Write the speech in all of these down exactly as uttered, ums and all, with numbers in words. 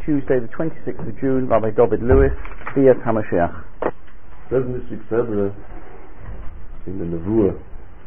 Tuesday the twenty-sixth of June, Rabbi David Lewis, Bias HaMashiach. Says in this week's Sedra, in the Nevuah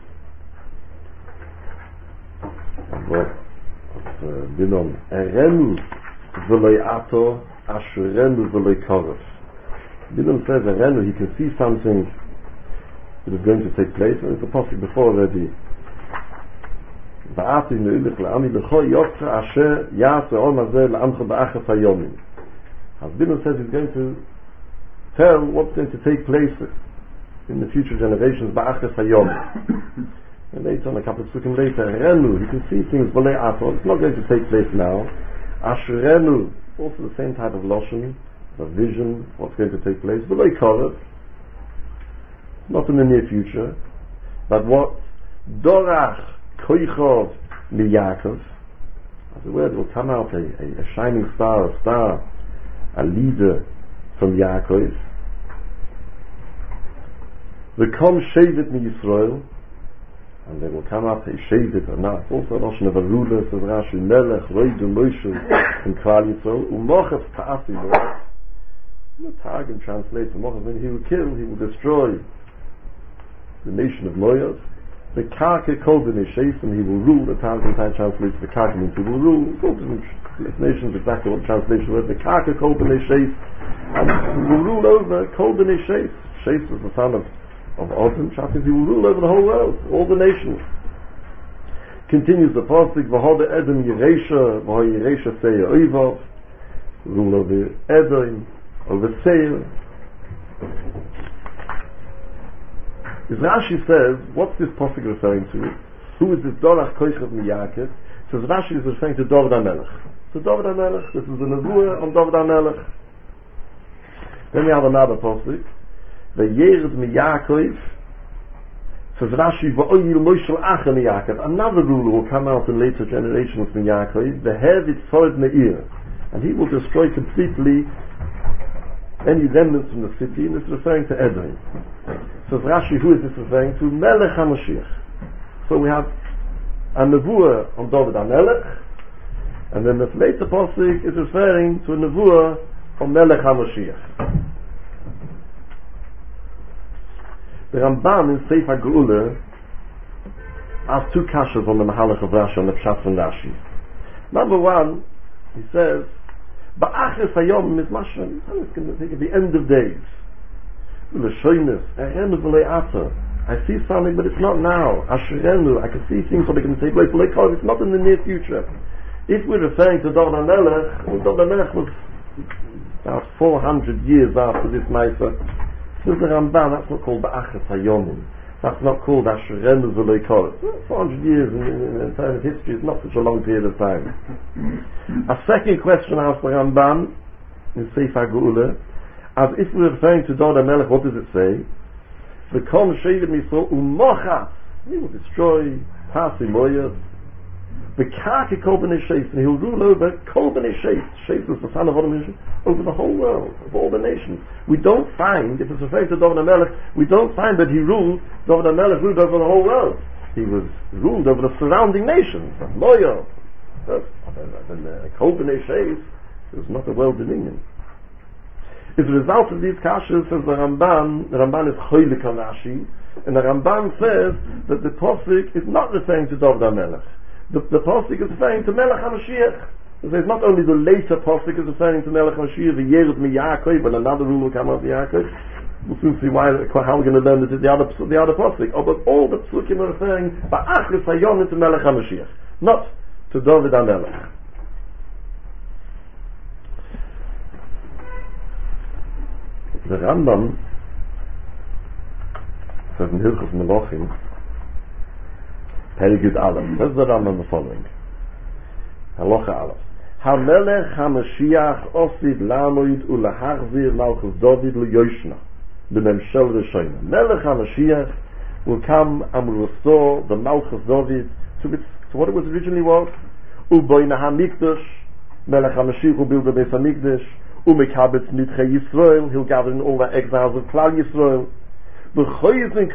of Binon, Erenu v'loi ato, asherenu v'loi koref. Binon says, Erenu, he can see something that is going to take place, and it's a possible before already. Ba'ati ne'ulich le'ami l'cho yotra asher ya'ase ol mazeh le'amcha ba'achas hayomim. As Binon says, he's going to tell what's going to take place in the future generations, ba'achas hayomim. And later on, a couple of seconds later, Renu, you can see things v'lei ato, it's not going to take place now. Asherenu, also the same type of lashon, a vision, what's going to take place. V'lei koref, not in the near future, but what? Dorach koichov mi Yaakov, as the word will come out, a, a, a shining star, a star, a leader from Yaakov. V'kom shevet mi Yisrael, and there will come up a shevet, and now it's also Rosh Nevarula, says Rashi, Melech, Roidu, Moshe, and Klal Yisrael, umochas ta'asi lo. The Targum translates, umochas, when he will kill, he will destroy the nation of Moab. The Karke kol b'nei Sheis, and he will rule. The Targum translates the Karke means he will rule. Different translations, exactly what the translation was. The Karke kol b'nei Sheis, and he will rule over kol b'nei Sheis. Sheis is the son of of Odin. Shabbos, he will rule over the whole world, all the nations. Continues the pasuk, v'hoda Edom Yeresha, v'ho Yeresha Seir Oivov, rule over Edom, over Seir. As Rashi says, what's this pasuk referring to? Who is this Dorach Koichav mi Yaakov? Says Rashi is referring to David HaMelech. So David HaMelech, this is the Nevuah on David HaMelech. Then we have another pasuk, v'yered mi Yaakov, says Rashi, v'oyil Moshel Acha mi Yaakov. Another ruler will come out in later generations from Yaakov, v'hevit Sod Meir, and he will destroy completely any remnants from the city, and this is referring to Edom. Says Rashi, who is this referring to? Melech HaMashiach. So we have a Nevuah on David HaMelech, and then this later pasuk is referring to a Nevuah on Melech HaMashiach. The Ramban in Sefer Geula has two kashas on the Mahalach of Rashi, on the Pshat from Rashi. Number one, he says, Ba'achas hayom is mashman, it's going to take at the end of days. L'shoynes, erenu v'lei ata. I see something, but it's not now. Asherenu, I can see things that are going to take place. It's not in the near future. If we're referring to David HaMelech, well, David HaMelech was about four hundred years after this Maisa. Says the Ramban, that's not called Ba'achas Hayomim. That's not called Asherenu v'loi koref. four hundred years in, in, in time of history is not such a long period of time. A second question asked the Ramban in Sefer Geula, as if we're referring to David HaMelech, what does it say? V'kom shevet Yisrael umochas, he will destroy Pasi Moyad. V'karke kol b'nei Sheis, and he will rule over kol b'nei Sheis. Sheis is the son of Odin, over the whole world, of all the nations. We don't find, if it's referring to David HaMelech, we don't find that he ruled, David HaMelech ruled over the whole world. He was ruled over the surrounding nations, Moyad. Kol b'nei Sheis is not a world dominion. As a result of these kashas, says the Ramban, the Ramban is choilik on Rashi, and the Ramban says that the pasuk is not referring to David HaMelech. The, the pasuk is referring to Melech HaMashiach. So it's not only the later pasuk is referring to Melech HaMashiach, the years mi Yaakov, but another rule will come out of Yaakov. We'll soon see why, how we're going to learn that it's the other, the other pasuk. Oh, but all the psukim are referring ba'achris hayom to Melech HaMashiach, not to David HaMelech. The Rambam says in Hilchos Melachim, Perigud Aleph, says the Rambam the following: Halacha Aleph, HaMelech HaMashiach osid lamoid ulahachzir malchus David leyoshna b'memshel Rishayna. Melech HaMashiach will come and will restore the malchus David to, its, to what it was originally was. Uboyna HaMikdash, Melech HaMashiach will build the Beis HaMikdash. Umekabetz Nidchei Yisrael, he'll gather in all the exiles of Klal Yisrael. Everything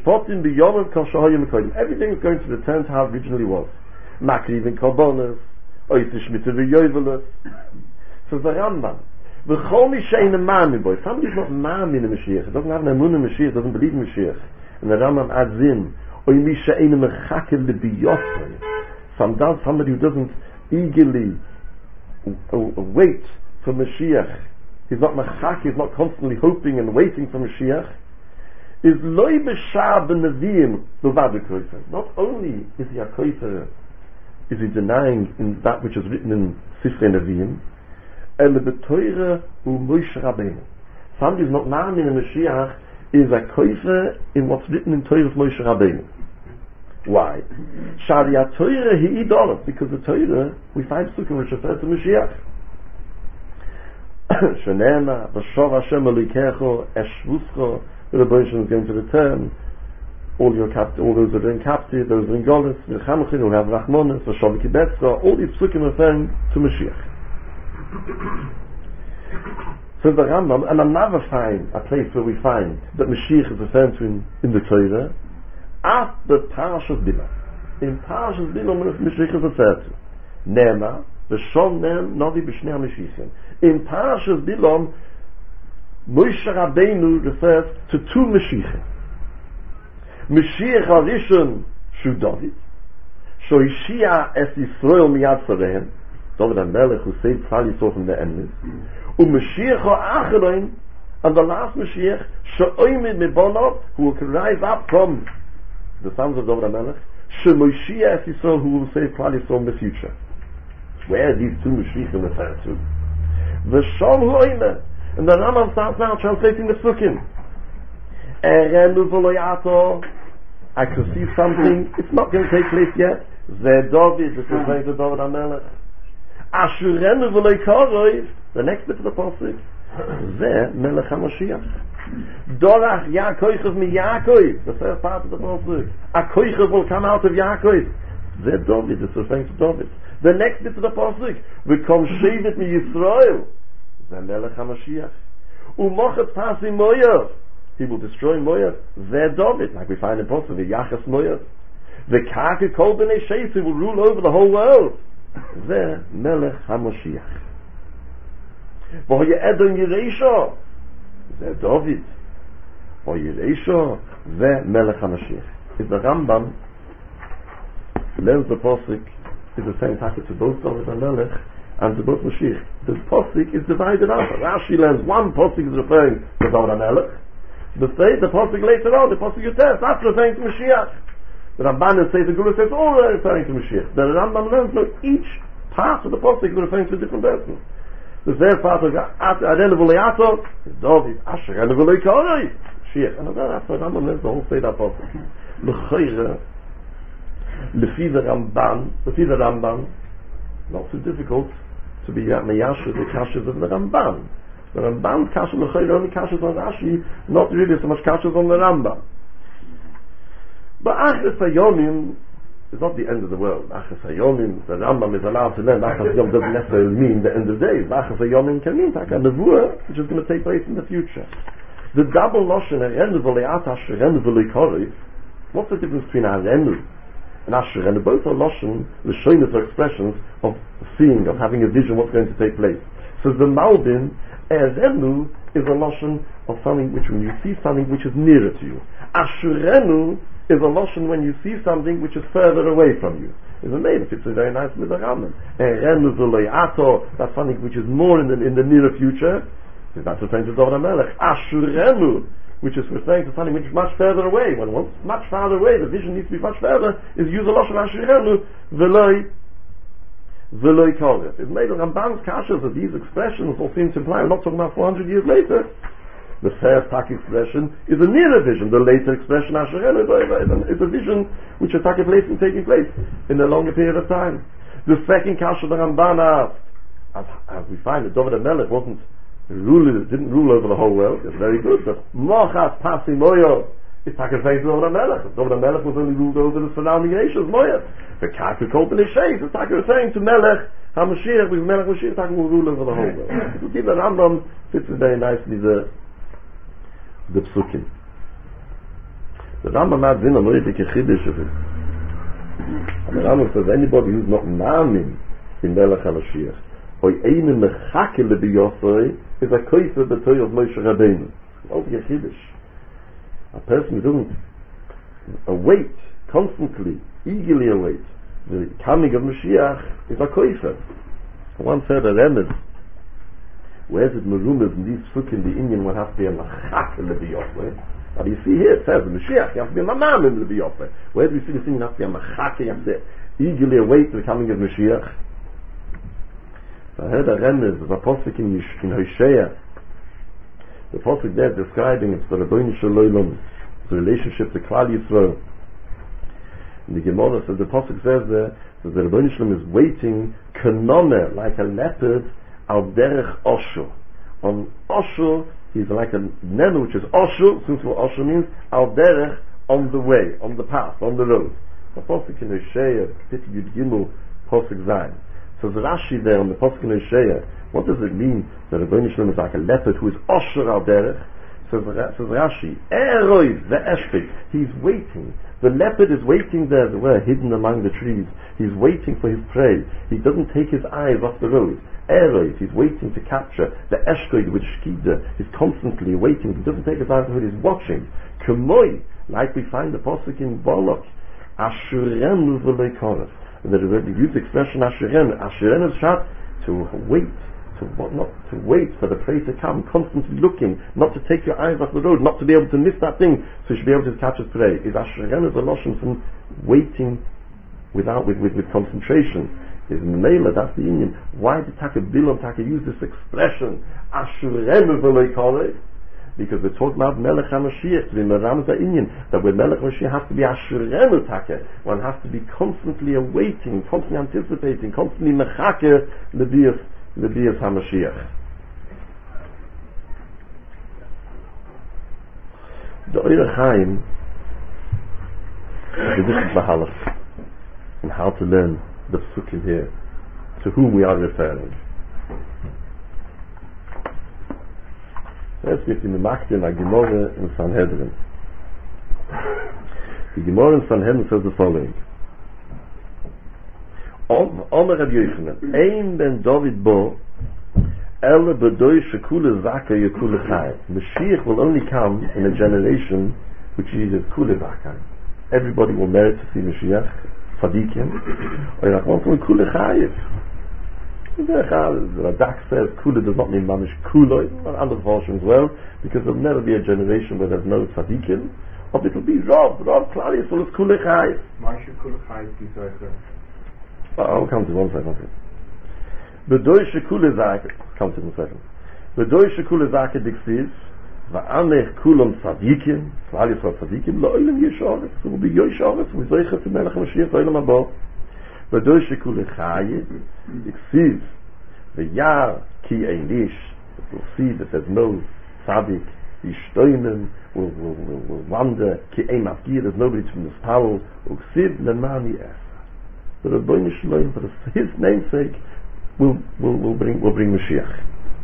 is going to return to how it originally was. Makriv and Korbanos, Oitish Mitzvah Yovelos. So the Rambam. V'chol mi she'ein ma'amin boy. Somebody's not ma'amin in Mashiach. It doesn't have an emunah in Mashiach. Doesn't believe in Mashiach. And the Rambam adds in, oy mi she'ein mechakel libiyosei. Somebody who doesn't eagerly wait for Mashiach. He's not mechak, he's not constantly hoping and waiting for Mashiach. Is loy b'shah b'neviim l'vad kofer. Not only is he a kofer, is he denying in that which is written in Sifrei Nevi'im, el b'toira u Moshe Rabbeinu. Somebody who's not ma'amin in Mashiach is a kofer in what's written in Torah of Moshe Rabbeinu. Why? Shari ha-Torah hi idolot, because the Torah, we find psukim which refer to Mashiach. Shenema, B'shov Hashem Elokecho, Eshvuscho, the Rebbeinu is going to return. All your capt- all those that are in captive, those that are in Golis, Milchamachin, who have Rachmonis, V'shov Kibetzcha, all these psukim referring to Mashiach. So the Rambam, and I'll never find a place where we find that Mashiach is referred to in, in the Torah, at the Parashas Bilam. In Parashas Bilam, Mashiach is referred to. Nema, V'shov Nem, Novi B'shnei HaMashiachim. In Parashas Bilam, Moshe Rabbeinu refers to two Mashiachim. Mashiach HaRishon, Shu David, Shoishia Es Yisrael Miyad Sarehem, David HaMelech, who saved Klal Yisrael from their enemies, and Mashiach HaAcharon, and the last Mashiach, She'oimid Mibonov, who will rise up from the sons of David HaMelech, She'moshia Es Yisrael, who will save Klal Yisrael in the future. Where are these two Mashiachim referred to? V'shom Ho'ime, and the Rambam starts now translating the Psukim. Erenu v'loyato, I could see something, it's not going to take place yet. Ze David, this is referring to David HaMelech. Ashurenu v'loikoroi, the next bit of the Pasuk. Ze Melech HaMashiach. Dorach Yaakov mi Yaakov, the first part of the Pasuk. A koichav will come out of Yaakov. Ze David, this is referring to David. The next bit of the Pasuk, v'kom shevet mi Yisrael. Ze Melech HaMashiach. Umochet pasi Moyav. He will destroy Moyav. Ze David, like we find in Pasuk, v'yachas Moyav. V'kake kol b'nei Sheitz, he will rule over the whole world. Ze Melech HaMashiach. V'hoye Edom Yireisha. Ze David. V'hoye Yireisha. Ze Melech HaMashiach. If the Rambam learns the Pasuk, is the same packet to both David and Melech and to both Mashiach. The Pasuk is divided up. Rashi learns one Pasuk is referring to David and Melech. The third, the Pasuk later on, the Pasuk Yotes, that's referring to Mashiach. The Ramban says the Guru says all are referring to Mashiach. The Rambam learns no, each part of the Pasuk is referring to a different person. The third part of Adenu V'Leato is David, Asher Adenu V'Leikoroi, Mashiach. And that's why Rambam learns the whole state of Pasuk. L'chayre, Lefi the Ramban, Lefi the Ramban, not too difficult to be meyasher the kashas of the Ramban. The Ramban's kasha l'chayr only kashas on Rashi, not really so much kashas on the Rambam. But Achas Hayomim is not the end of the world. Achas Hayomim, the Rambam is allowed to learn. Achas Hayomim doesn't necessarily mean the end of days. Achas Hayomim can mean like a nevuah, which is going to take place in the future. The double lashon Arenu v'le'atash Arenu v'le'korif. What's the difference between Arenu and Asher, and both are Lashon, the shyness or expressions of seeing, of having a vision what's going to take place. So the Malbim, Erenu, is a Lashon of something which, when you see something which is nearer to you. Asherenu is a Lashon when you see something which is further away from you. It's a name, it's a very nice Midrashim. Erenu v'loyato, that's something which is more in the, in the nearer future. That's referring to David HaMelech. Asherenu, which is referring to something which is much further away. When one's much farther away, the vision needs to be much further, is use a Lashon Ashirenu, V'loi, V'loi Koref. It's made of Ramban's kashas that these expressions all seem to imply, we're not talking about four hundred years later. The first tak expression is a nearer vision, the later expression Ashirenu is a vision which is taking place and taking place in a longer period of time. The second kasha the Ramban asked, as, as we find that David HaMelech wasn't Rule, didn't rule over the whole world. It's very good. But Mochas Pasi Moyo is taken face of David HaMelech. David HaMelech was only ruled over the surrounding nations. Moyo. The Kaka called the Nishays. It's taken saying to Melech HaMashiach, with Melech HaMashiach, taken will rule over the whole world. You see the Rambam fits in very nicely the the Psukim. The Rambam adds in a Moedik Yechidish of it. And the Rambam says anybody who's not Ma'amin in Melech HaMashiach, Oy eine mechake lebiyosoi is a koifer betoy of Moshe Rabbeinu. Also Yechidish. A person who doesn't await, constantly, eagerly await the coming of Mashiach is a koifer. One said a Remez, where's it merumas in these fuk in the Indian one has to be a mechake lebiyosoi. But you see here it says Mashiach, you have to be a mamam in lebiyosoi. Where do we see this thing? You have to be a mechake, you have to eagerly await the coming of Mashiach. So I heard a Remez, there's a posuk in, in Hosea. The posuk there describing it's the Rabbeinu Shalom, the relationship to Klal Yisrael. And the Gemara says, the posuk says there, that the Rabbeinu Shalom is waiting, kanone, like a leopard, al derech osho. On osho, he's like a nenu, which is osho, since what osho means, al derech, on the way, on the path, on the road. The posuk in Hosea, Piti Yud Gimel, posuk Zayin. So the Rashi there on the Posuk in Hosea, what does it mean that Rabbeinu Shalom is like a leopard who is osher al derech? Says so Rashi, Eroi ve'eshpik, he's waiting. The leopard is waiting there, where hidden among the trees. He's waiting for his prey. He doesn't take his eyes off the road. Eroi, he's waiting to capture the eshkoid with shkida. He's constantly waiting. He doesn't take his eyes off the road. He's watching. Kemoi, like we find the Posuk in Balak, Ashurem v'lei koref. And the used expression Asheren, Asheren is shot to wait, to what, not to wait for the prey to come, constantly looking, not to take your eyes off the road, not to be able to miss that thing, so you should be able to catch its prey. Is Asheren is a lotion from waiting without with, with, with concentration. Is Mela, that's the Indian. Why did Taka Bilam Taka use this expression Asheren v'lei koref? Because we're talking about Melech HaMashiach, to be Meram Indian, that with Melech HaMashiach has to be Asherenu Take. One has to be constantly awaiting, constantly anticipating, constantly Mechake Lebias Lebias HaMashiach. The Oyer Chaim, the different Mahalach, and how to learn the psukim here, to whom we are referring. Jetzt wird in der Magd in der Gemorre in Sanhedrin. Die Gemorre in Sanhedrin says the following. Omer Rabbi Yochanan, ein ben David bo, ele bedoi shekule zaka yekule chai. Mashiach will only come in a generation which is kule zaka. Everybody will merit to see Mashiach, Tzadikim, or Yerachon from kule chai. The Radak says Kula does not mean Mamish Kuloi, and other versions as well, because there will never be a generation where there's no Tzadikim, but it will be Rob, Rob Klal Yisrael is Kula Chai. Why should Kula Chai be Zoicher? I'll come to one second. Bedoi Shekula Zake, come to one second. Bedoi Shekula Zake Dixis, Va'anech Kulam Tzadikim, Klal Yisrael Tzadikim, Lo Olam Yeshoret, so will be Yeshoret, with Zoicher to Melech HaMashiach, Olam Haba. Bedoi Shekula Chai, Dixis, the Yar Ki Einish, we'll see that there's no tzaddik, the Shtoinen will, will, will, will wander, Ki Ein Mafgir, there's nobody to this power, Uksiv Lemani Esa. The Rabbeinu Shalom, for his namesake, will, will, will bring, will bring Mashiach.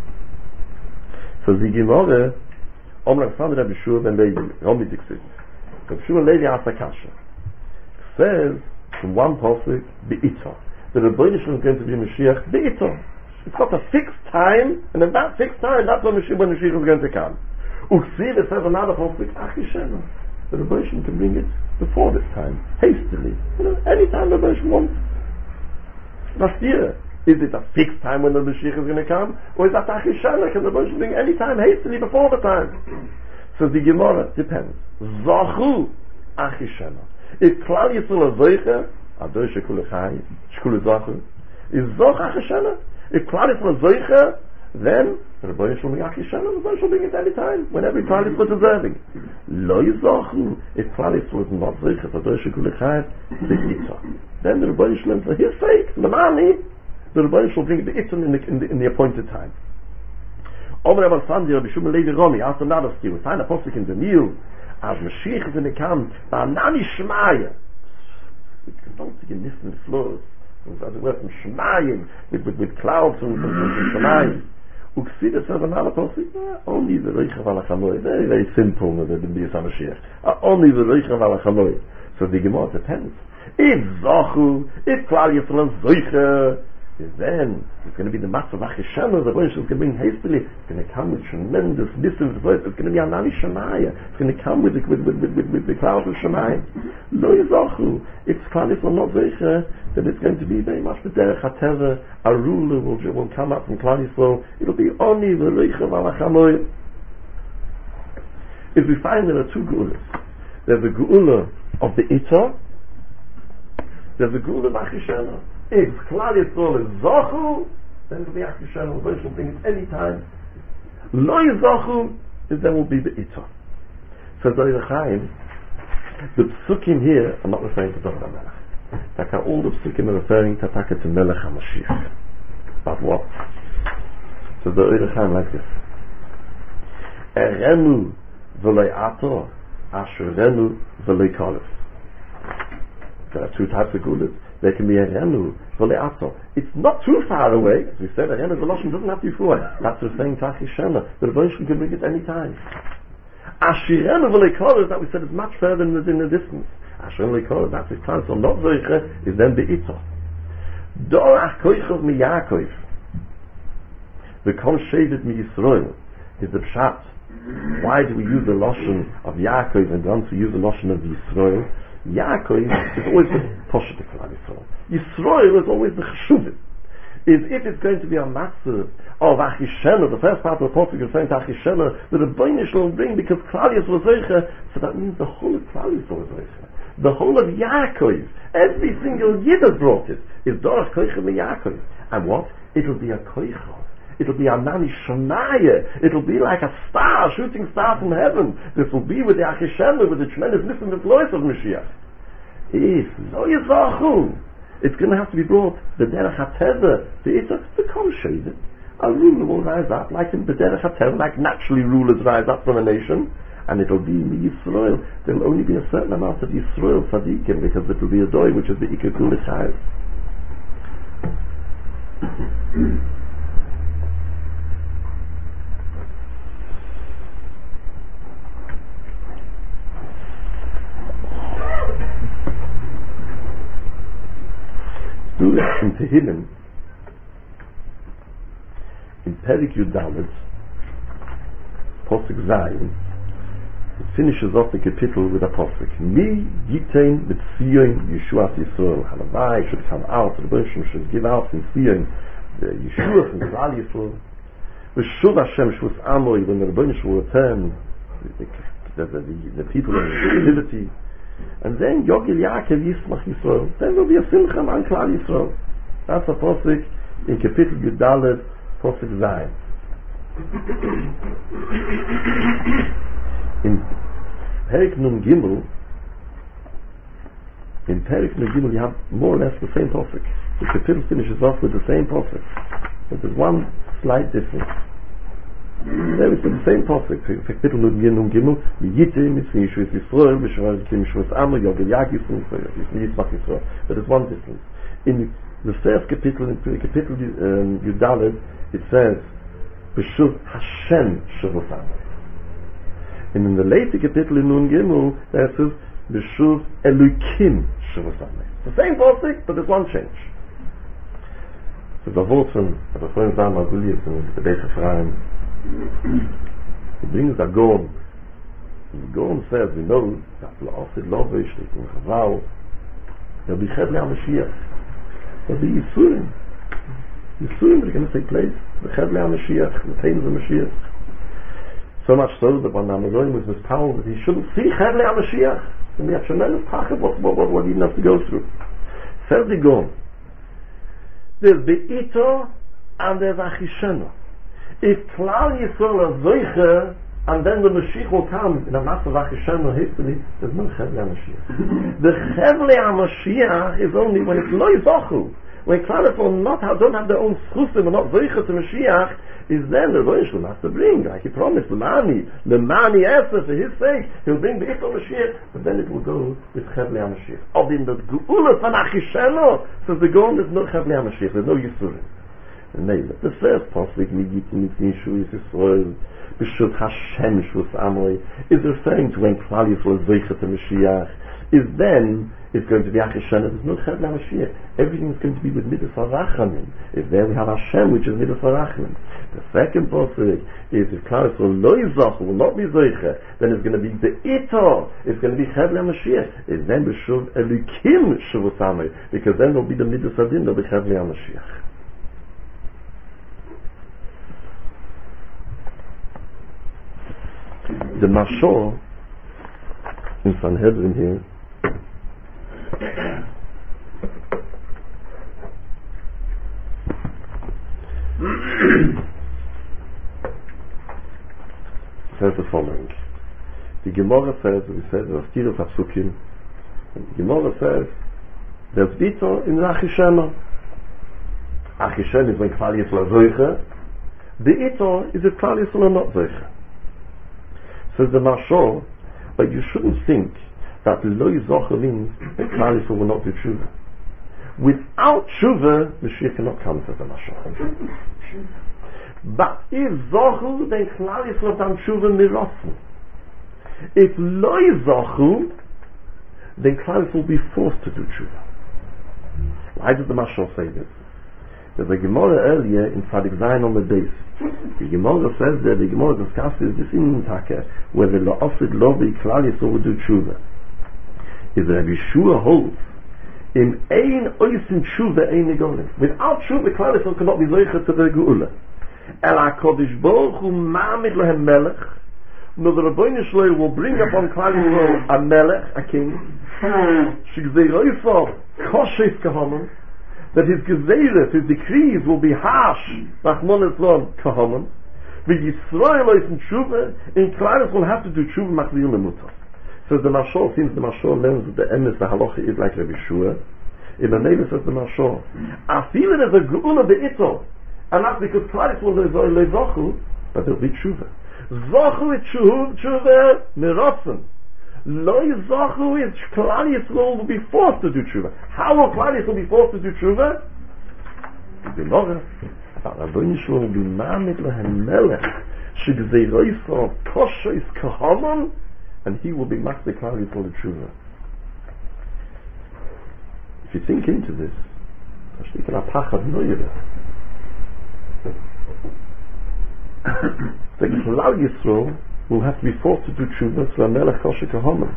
So the Gemara, Omar Sandra Rabbi Shua ben Levi, Romi Dixis. Rabbi Shua ben Levi asked Akasha. Says, in one pasuk, Be'ita. The Rabbeinu Shalom is going to be Mashiach Be'ita. It's got a fixed time, and in that fixed time, that's when Mashiach, when Mashiach is going to come. Uksiv, it says another pasuk, Achishena. The Rabbeinu Shalom can bring it before this time, hastily. You know, any time the Rabbeinu Shalom wants. Last year, is it a fixed time when the Mashiach is going to come, or is that Achishena? Can the Rabbeinu Shalom bring any time hastily before the time? So the Gemara depends. Zachu Achishena. If Klal Yisrael Zoicha, Adoi Shekule Chai, Shekule Zachu, is Zoch Achishena? If Klal Yisrael Zoicha, then the Rabbeinu Shalom Achishena, the Rabbeinu Shalom bring it any time, whenever Klal Yisrael is deserving. Lo Yizochu, if Klal Yisrael is not Zoicha, Adoi Shekule Chai, Be'ita. Then the Rabbeinu Shalom, for his sake, Lamani, the Rabbeinu Shalom bring the Itzon in the, in the, in the appointed time. Omer Rabbi Sandi, Rabbi Shimon Levi Romi, asked another skill, we find a posuk in the Nil, as Mashiach is going to come, Ba'anani Shmaya. With constant nissen floors, as it were from Shmayim, with, with, with clouds from, from, from Shmayim. Uksida says another posuk, only the Reicha Valachamoi, very, very simple, the B'yas HaMashiach. Only the Reicha Valachamoi. So the Gemara depends. If Zachu, if Klal Yisrael Zoicha, is then it's going to be the matzah v'achishana, the voice is going to bring hastily, it's going to come with tremendous distant voice, it's going to be anani shemaya, it's going to come with the, with, with, with, with, with the cloud of shemaya. Lo yizachu, it's clearly for not zeicha, that it's going to be very much the derech hateva, a ruler will, will come up from Klal Yisrael, it'll be oni v'leicha v'alachamoy. If we find there are two geulas, there's the geula of the Ita, there's the geula of Achishena. If Klal Yisrael is Zachu, then it'll be Achishena, the version will bring it any time. Lo Zachu, then will be the Ita. So the Chaim, the psukim here are not referring to David HaMelech. Taka, all the psukim are referring to Taka to Melech HaMashiach. But what? So the Oire Chaim like this. Erenu v'lei ato, asherenu v'lei kalef. There are two types of gulas. There can be a renu v'lei ato. It's not too far away. As we said, a renu v'loshen doesn't have to be far. That's the saying Tachishena. The Rebbeinu can bring it any time. Asherenu v'lei kalef, that we said is much further in the, in the distance. Asherenu v'lei kalef, that's his time. So not zoiche is then the ito. Dorach koichov mi Yaakov. V'kol shevet mi Yisrael is the pshat. Why do we use the Lashon of Yaakov and don't we use the Lashon of Yisrael? Yaakov is always the Poshet of Klal Yisrael. Yisrael is always the Cheshuvim. Is if it's going to be a massive of Achishena, the first part of the Pasuk is saying to Achishena, that the Rebbeinu will bring because Klal Yisrael is Zeicha, so that means the whole of Klal Yisrael is Zeicha. The whole of Yaakov, every single Yid that brought it, is Dorach Koichah mi Yaakov. And what? It'll be a Koichah. It'll be a Nani Shemaya. It'll be like a star, shooting star from heaven. This will be with the Achishena, with the tremendous listen of voice of Mashiach. If Lo Yizachu, it's going to have to be brought the Derech HaTeva, the Ita, the Kol Shevet. A ruler will rise up like in the Derech HaTeva, like naturally rulers rise up from a nation, and it'll be Mi Yisrael. There will only be a certain amount of Yisrael Tzadikim, because it will be a Doi, which is the Ikar Kul Chayv. In Tehillim, in Perik Yudalet, Posuk Zayin, it finishes off the capital with a Posuk. Mi Yitain mit Zion Yeshuas Yisrael. Halavai should come out, the Rebbeinu should give out in Zion the Yeshua from Klal Yisrael. V'shuv Hashem Shvus Amoi, when the Rebbeinu will return, the, the, the, the people in liberty. And then Yogil Yaakov Yismach Yisrael. Then there will be a Simcha on Klal Yisrael. That's a Posuk in Kapitel Yudalet, Posuk Zayin. In Perik Nun Gimel, in Perik Nun Gimel you have more or less the same Posuk. The Kapitel finishes off with the same Posuk. But there's one slight difference. There is the same Posuk. Kapitel Nun Gimel, Yitim, Mitzvah Yeshua Yisrael, Mishra Kim Shvus Amo, Yogel Yaakov Yismach Yisrael. But there's one difference. In the first Kapitel, in Kapitel um, Yudalet, it says, B'shuv Hashem Shvus Amo. And in the later Kapitel in Nun Gimel, there it says, B'shuv Elukim Shvus Amo. The same Posuk, but there's one change. So the Vorten, the friend Zan Magulius in the Beis Ephraim, he brings a Gaon. And the Gaon says, we know that La'asid Lovish, in Chaval, there'll be Chedle HaMashiach. There'll be Yisurim. Yisurim are going to take place. The Chedle HaMashiach, the pains of Mashiach. So much so that when Amazoin was mispowered that he shouldn't see Chedle HaMashiach. And we have tremendous pachah what, what, what, what he has to go through. Says the Gaon, there's Be'ito and there's Achishena. If Klal Yisrael is Zoiche, and then the Mashiach will come in a mass of Achishena history, there's no Chevle HaMashiach. The Chevle HaMashiach is only when it's Lo Yizachu. When Klal Yisrael not have, don't have their own Schusim and not Zoiche to Mashiach, is then the Rosh will have to bring, like he promised, Lemani, Lemani Esser, for his sake, he'll bring the Ito Mashiach, but then it will go with Chevle HaMashiach. Of in the Geula from Achishena, says the Gaon, there's no Chevle HaMashiach, there's no Yisurim. And maybe the first possibly Migit Mitznishu is Yisrael B'Shut Hashem Shvus Amoy is referring to when Klal Yisrael is Zeicha to Mashiach, is then it's going to be Achishana. There's no Chad Mashiach. Everything is going to be with Midas HaRachamim. If there we have Hashem, which is Midas HaRachamim. The second possibility is if Klal Yisrael Lo Yizach will not be Zeicha, then it's going to be the Ito. It's going to be Chad Mashiach. It's then B'Shuv Elukim Shvus Amoy, because then there'll be the Midas Hadin, there'll be Chad Mashiach. The Mashal in Sanhedrin here says the following. The Gemara says, we said there are Stiros Hapsukim, and the Gemara says there's Bito in Achishena. Achishena is when Klal Yisrael Zoicha. The Ito is if Klal Yisrael not Zoicha. Says the Mashal, but you shouldn't think that Lo Yizocha means that Klal Yisrael will not do Tshuva. Without Tshuva, Mashiach cannot come, says the Mashal. But if Zochu, then Klal Yisrael done Tshuva Mirotzen. If Lo Yizochu, then Klal Yisrael will be forced to do Tshuva. Why did the Mashal say this? There's a Gemara earlier in Tzadik Zayin on the base. The Gemara says that the Gemara discusses this in Taka, whether the La'asid Lovi Klal Yisrael will do Tshuva. Is that Yeshua holds in ein oisin Tshuva ein negolim. Without Tshuva, Klal Yisrael cannot be Zoicha to the Geula. El HaKodesh Baruch Hu ma'amid lehem melech. No, the Rabbeinu Shlomo will bring upon Klal Yisrael a melech, a king. Shigzei Roifo koshes kahamon. That his gezeres, his decrees will be harsh, Rachmon Etzlon kahamon. The Yisrael oisin Tshuva, in Klal Yisrael will have to do Tshuva machzir lemutos. So the Mashal, since the Mashal learns that the emes, the halacha is like Rabbi Shua, in the name says the Mashal, I feel it as a geula be'ito, and that's because Klal Yisrael is lezochu, but there'll be Tshuva. Zochu is Tshuva mirotzen. Lo Yizochu is Klal Yisrael will be forced to do Tshuva. How will Klal Yisrael be forced to do Tshuva? The Gemara, but Rabbeinu Yisrael will be ma'amid lehem melech, shegzei roifo koshes kahamon, and he will be Master Klal Yisrael the Tshuva. If you think into this, the Klal Yisrael will have to be forced to do Tshuva, so a melech kosher kahamon.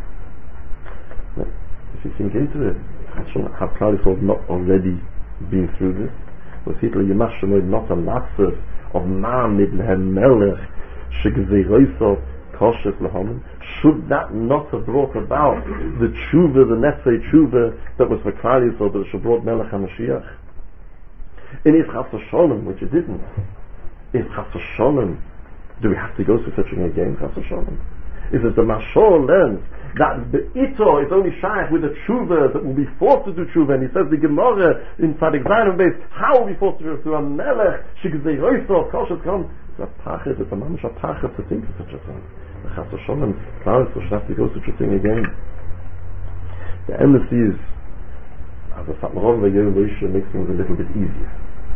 If you think into it, have Klal Yisrael not already been through this? Was Hitler Yemashanoid not a master of ma'amid lehem melech shegzei roifo kosher kahamon? Should that not have brought about the tshuva, the nefei tshuva that was for Klal Yisrael, that should brought Melech HaMashiach? In If Chas V'Sholem, which it didn't. If Chas V'Sholem, do we have to go through such a thing again, Chas V'Sholem? Is that the Mashal learns that the Ito is only shaykh with a tshuva that will be forced to do tshuva, and he says the Gemara in Tzadik Zayin base, how will be forced to do through a Melech, Shigzei Roifo, Kosher Kahamon? It's a pachet, it's a mamash a pachet to think of such a thing. The Chas V'Sholem, Klal Yisrael should have to go through such a thing again. The embassy is, as a Satmarov V'Yom Moshe makes things a little bit easier.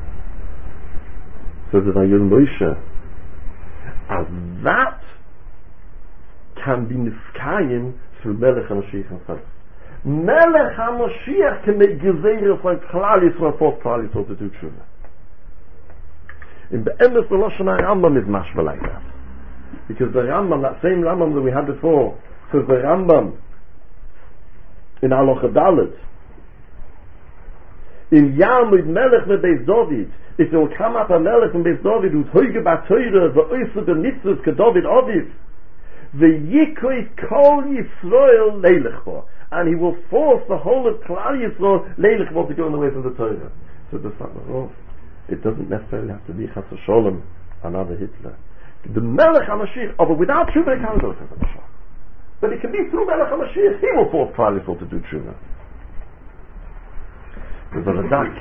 So that V'Yom Moshe, as that can be nifkayim through Melech HaMashiach himself. Melech HaMashiach can make gezeira for Klal Yisrael, for Klal Yisrael to do tshuva. In the Emes the Lashon HaRambam is mashma like that. Because the Rambam, that same Rambam that we had before, says the Rambam in Halacha Dalet, in Yamud Melech me Beis David, if there will come up a Melech from Beis David who's hoige bat Torah, the oisud the mitzvahs ke David Aviv, the Yikoi Kol Yisrael Leilech Bo, and he will force the whole of Klal Yisrael Leilech Bo to go in the way of the Torah. So the Satmarov, it doesn't necessarily have to be Chas V'Sholem, another Hitler. The Melech HaMashiach, oh, but without Tshuva he can't go to the Mashiach. But it can be through Melech HaMashiach, he will force Klal Yisrael to do Tshuva. There's a Radak.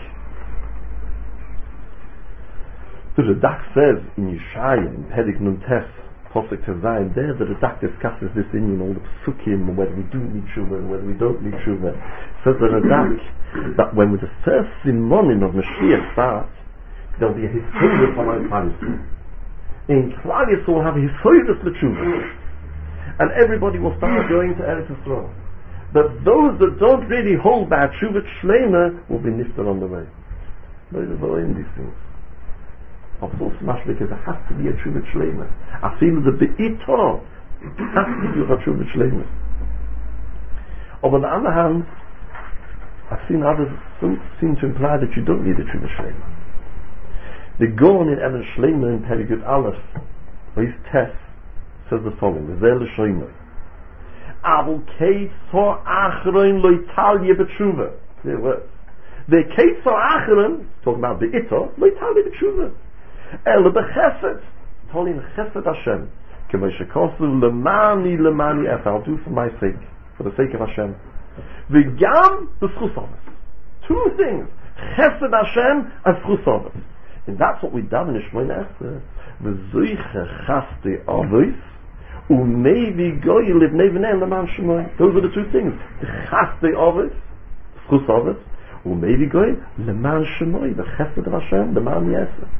The Radak says in Yeshaya, in Pedig Nun Tes, Posek Tezayin, there the Radak discusses this in, you know, the Psukim, and whether we do need Tshuva and whether we don't need Tshuva. Says the Radak that when with the first Simonim of Mashiach starts, there'll be a history from our Klal Yisrael. In Klal Yisrael will have a history of L'Tshuva. And everybody will start going to Eretz Yisrael. But those that don't really hold that Tshuva Shleima will be nifted on the way. Those are in these things. Of course, because there has to be a Tshuva Shleima. I feel the Be'ito has to be a Tshuva Shleima. But on the other hand, I've seen others seem to imply that you don't need a Tshuva Shleima. The Gaon in Even Shleima in Perigut Aleph, where his test says the following: the Zel Shleima. Abul Kate so Achron lo Italia b'tshuva. There was the Kate so Achron talking about the Ito lo Italia b'tshuva. El b'chesed telling Chesed Hashem. K'moshe Kosu lemani lemani ef I'll do for my sake, for the sake of Hashem. V'gam b'schusavos. Two things: Chesed Hashem and schusavos. And that's what we daven in Shemona Esrei. V'zoiche chaste avos. Umevi goy live nevenel leman shemoy. Those are the two things. The chaste avos, schusavos. Umevi goy leman shemoy. The chesed of Hashem, the man yeseh.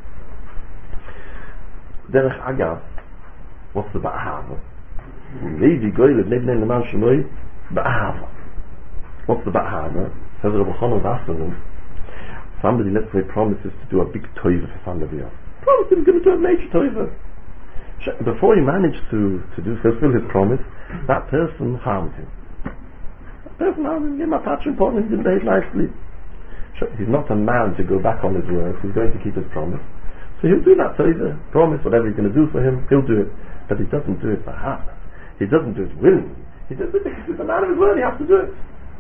Derech agav. What's the ba'ahava? Umevi goy live nevenel leman shemoy. Ba'ahava. What's the ba'ahava? Says Rabbi Chana Wasserman. Somebody, let's say, promises to do a big toiva for somebody else. Promises he's going to do a major toiva. Before he managed to, to do fulfill his promise, that person harmed him. That person harmed him, gave him a touch important, he didn't behave nicely. He's not a man to go back on his word, he's going to keep his promise. So he'll do that toiva, promise whatever he's going to do for him, he'll do it. But he doesn't do it for heart. He doesn't do it willingly. He does it because he's a man of his word, he has to do it.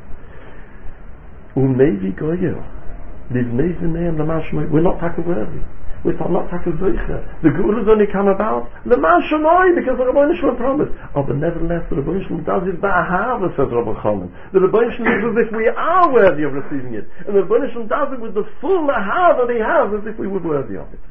Umevi goyel. We're not taka worthy. We're not taka zoicha. The Geulah only come about leman shemoy because the Rebbeinu Shalom promised. Oh, but nevertheless, the Rebbeinu Shalom does it ba'ahava, says Rabbi Chanan. The Rebbeinu Shalom is as if we are worthy of receiving it, and the Rebbeinu Shalom does it with the full ahava that He has, as if we were worthy of it.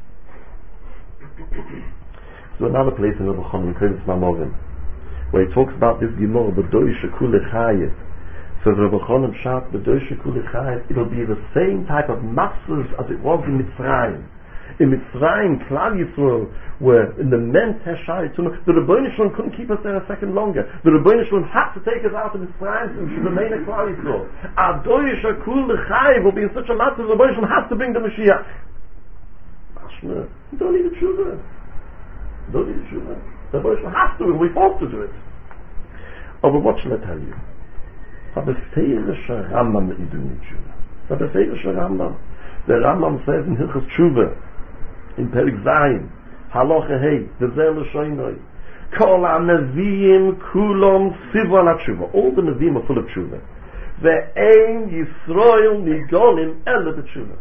So another place in Rabbi Chanan, Kovetz Mamorim, where he talks about this Gemara, B'doi Shekul Echayet. Says Rabbi Chanan Pshat, B'doi Shekul Echayet, it'll be the same type of matzahs as it was in Mitzrayim. In Mitzrayim, Klal Yisrael were in the Ment Heshai Tumah. The Rebbeinu Shalom couldn't keep us there a second longer. The Rebbeinu Shalom had to take us out of Mitzrayim so we should remain a Klal Yisrael. Adoi Shekul Echayet will be in such a matzah, the Rebbeinu Shalom has to bring the Mashiach. Mashma, you don't need a tshuva. You don't need a tshuva. The Rebbeinu Shalom has to, and we're forced to do it. Oh, but what shall I tell you? The Rambam that you do need tshuva. The Rambam. The Rambam says in Hilchos Tshuva, in Perik Zayin, Halacha Hey, the Zel Shoinoi, Kol HaNeviim Kulom Sivu Ala Tshuva. All the Neviim are full of tshuva. Ve'ein Yisrael Nigolim Ele B'Tshuva.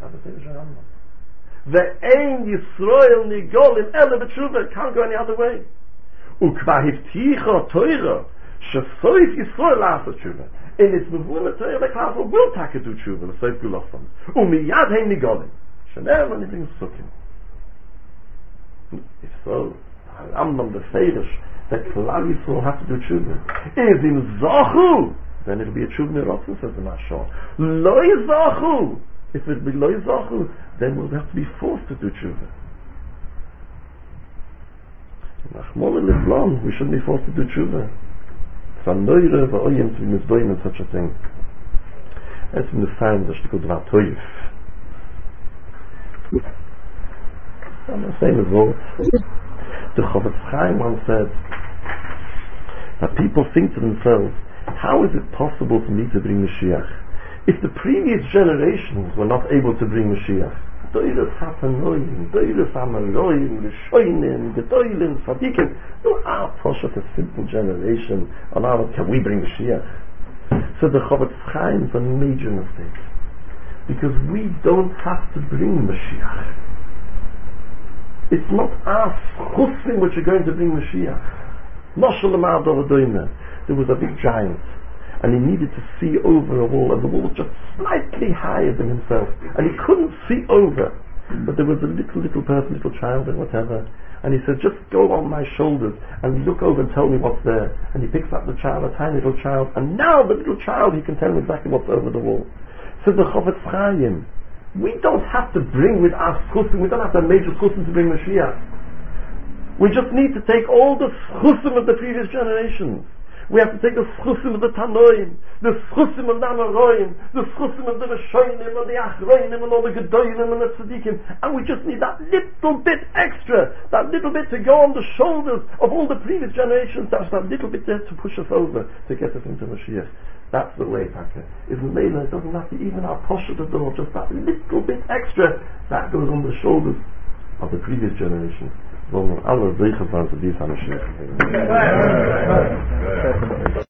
Ve'ein Yisrael Nigolim Ele B'Tshuva. Can't go any other way. Ukva Hivticha Toira Shesoif Yisrael La'asa Tshuva. In its Mevuna Torah, the Klal will take a do tshuva, the Seif Gulosam. Umiyad Hein Nigolim. Shener when he brings Sukkim. If so, Rambam the Feidish, that Klal Yisrael have to do tshuva. Is in Zachu, then it'll be a tshuva Nerotzen, says the Mashal. Lo Zachu. If it be Lo Zachu, then we'll have to be forced to do tshuva. Nachmon L'Islam, we shouldn't be forced to do tshuva. Van Neure, Va'oyim, to be misdoim and such a thing. It's in the sign that she could have toif. I'm the same as well. The Chofetz Chaim once said that people think to themselves, how is it possible for me to bring Mashiach? If the previous generations were not able to bring Mashiach, Doiras Hafanoim, Doiras Amaroim, Rishoinim, Gedoilim, Sadikim. No, our Poshet, a simple generation, on our, can we bring Mashiach? So the Chofetz Chaim is a major mistake. Because we don't have to bring Mashiach. It's not our chutzim which are going to bring Mashiach. Moshel Lamar Doradoina. There was a big giant, and he needed to see over a wall, and the wall was just slightly higher than himself, and he couldn't see over. But there was a little, little person, little child, and whatever, and he said, just go on my shoulders and look over and tell me what's there. And he picks up the child, a tiny little child, and now the little child, he can tell me exactly what's over the wall. So the Chofetz Chaim, We don't have to bring with us chusim, we don't have to have major chusim to bring Mashiach. We just need to take all the chusim of the previous generations. We have to take the chusim of the Tanoim, the chusim of the Amoraim, the chusim of the Rishonim and the Achroinim and all the Gedolim and the Tzadikim, and we just need that little bit extra, that little bit to go on the shoulders of all the previous generations. That's that little bit there to push us over to get us into Mashiach. That's the way, Taka. If Leila doesn't have to even our posture to do, just that little bit extra that goes on the shoulders of the previous generations. Wollen wir alle Zeichen von zu dieser Mashiach.